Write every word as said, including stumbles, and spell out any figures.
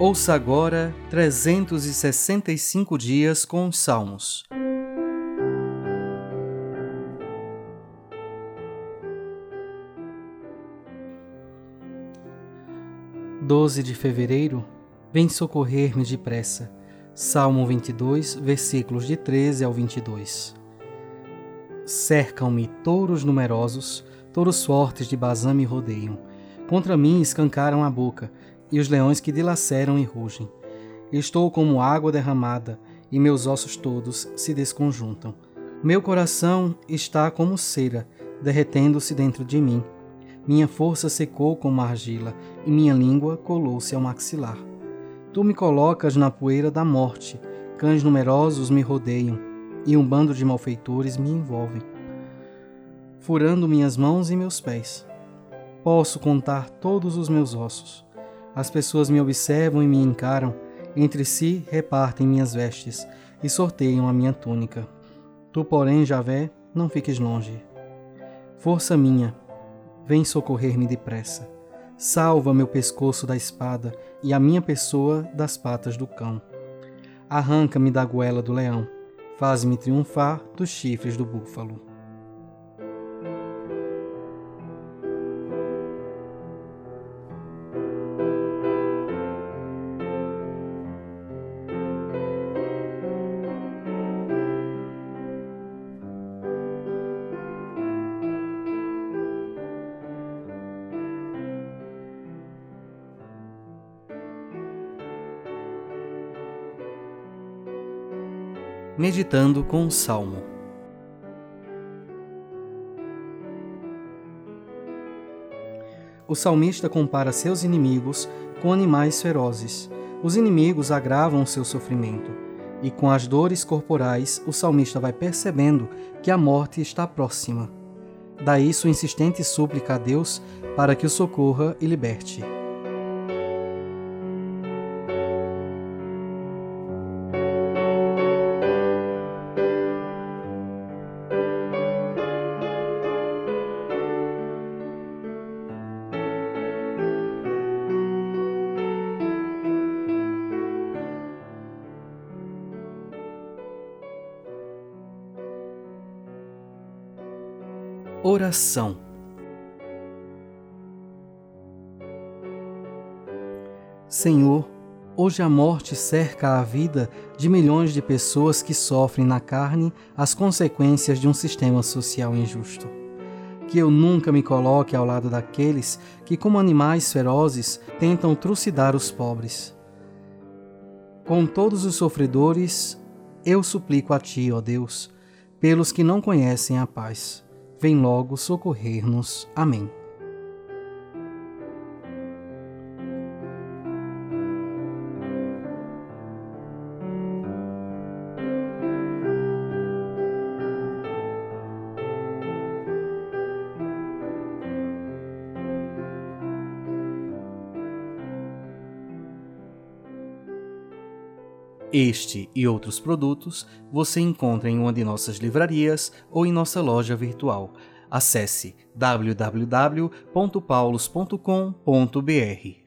Ouça agora trezentos e sessenta e cinco dias com os Salmos. doze de fevereiro, vem socorrer-me depressa. Salmo vinte e dois, versículos de treze ao vinte e dois. Cercam-me touros numerosos, touros fortes de Bazã me rodeiam. Contra mim escancaram a boca, e os leões que dilaceram e rugem. Estou como água derramada, e meus ossos todos se desconjuntam. Meu coração está como cera, derretendo-se dentro de mim. Minha força secou como argila, e minha língua colou-se ao maxilar. Tu me colocas na poeira da morte, cães numerosos me rodeiam, e um bando de malfeitores me envolvem, furando minhas mãos e meus pés. Posso contar todos os meus ossos. As pessoas me observam e me encaram, entre si repartem minhas vestes e sorteiam a minha túnica. Tu, porém, Javé, não fiques longe. Força minha, vem socorrer-me depressa. Salva meu pescoço da espada e a minha pessoa das patas do cão. Arranca-me da goela do leão, faz-me triunfar dos chifres do búfalo. Meditando com o Salmo. O salmista compara seus inimigos com animais ferozes. Os inimigos agravam o seu sofrimento, e com as dores corporais o salmista vai percebendo que a morte está próxima. Daí sua insistente súplica a Deus para que o socorra e liberte. Oração. Senhor, hoje a morte cerca a vida de milhões de pessoas que sofrem na carne as consequências de um sistema social injusto. Que eu nunca me coloque ao lado daqueles que, como animais ferozes, tentam trucidar os pobres. Com todos os sofredores, eu suplico a Ti, ó Deus, pelos que não conhecem a paz. Vem logo socorrer-nos. Amém. Este e outros produtos você encontra em uma de nossas livrarias ou em nossa loja virtual. Acesse w w w ponto paulos ponto com ponto b r.